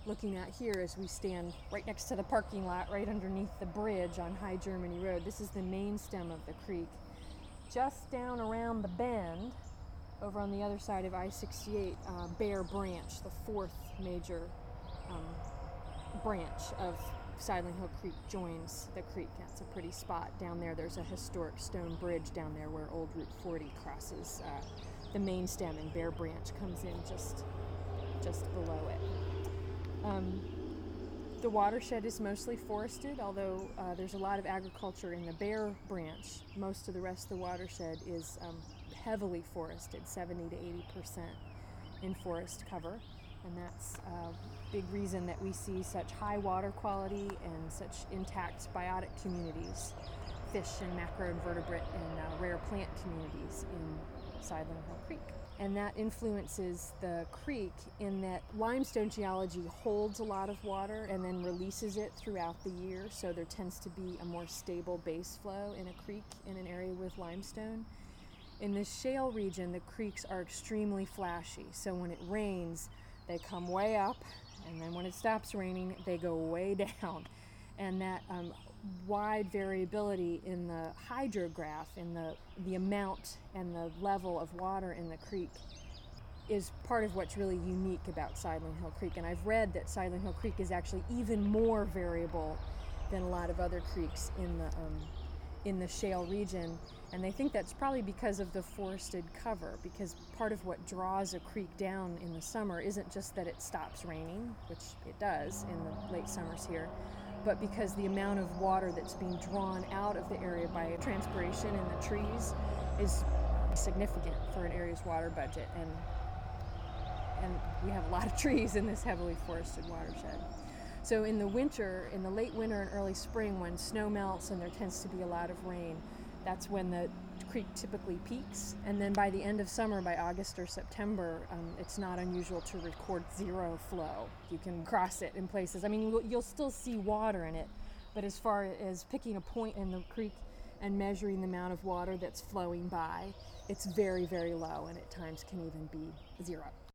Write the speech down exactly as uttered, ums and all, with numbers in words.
looking at here as we stand right next to the parking lot, right underneath the bridge on High Germany Road. This is the main stem of the creek. Just down around the bend, over on the other side of I sixty-eight, uh, Bear Branch, the fourth major um, branch of Sidling Hill Creek, joins the creek. That's a pretty spot down there. There's a historic stone bridge down there where Old Route forty crosses uh, the main stem, and Bear Branch comes in just just below it. Um, the watershed is mostly forested, although uh, there's a lot of agriculture in the Bear Branch. Most of the rest of the watershed is um, heavily forested, seventy to eighty percent in forest cover. And that's a big reason that we see such high water quality and such intact biotic communities, fish and macroinvertebrate and uh, rare plant communities in Sidling Hill Creek. And that influences the creek in that limestone geology holds a lot of water and then releases it throughout the year, so there tends to be a more stable base flow in a creek in an area with limestone. In the shale region, the creeks are extremely flashy, so when it rains, they come way up, and then when it stops raining, they go way down. And that um, wide variability in the hydrograph, in the, the amount and the level of water in the creek, is part of what's really unique about Sidling Hill Creek. And I've read that Sidling Hill Creek is actually even more variable than a lot of other creeks in the um, in the shale region. And they think that's probably because of the forested cover, because part of what draws a creek down in the summer isn't just that it stops raining, which it does in the late summers here, but because the amount of water that's being drawn out of the area by transpiration in the trees is significant for an area's water budget. And and we have a lot of trees in this heavily forested watershed. So in the winter, in the late winter and early spring, when snow melts and there tends to be a lot of rain, that's when the creek typically peaks. And then by the end of summer, by August or September, um, it's not unusual to record zero flow. You can cross it in places. I mean, you'll, you'll still see water in it, but as far as picking a point in the creek and measuring the amount of water that's flowing by, it's very, very low, and at times can even be zero.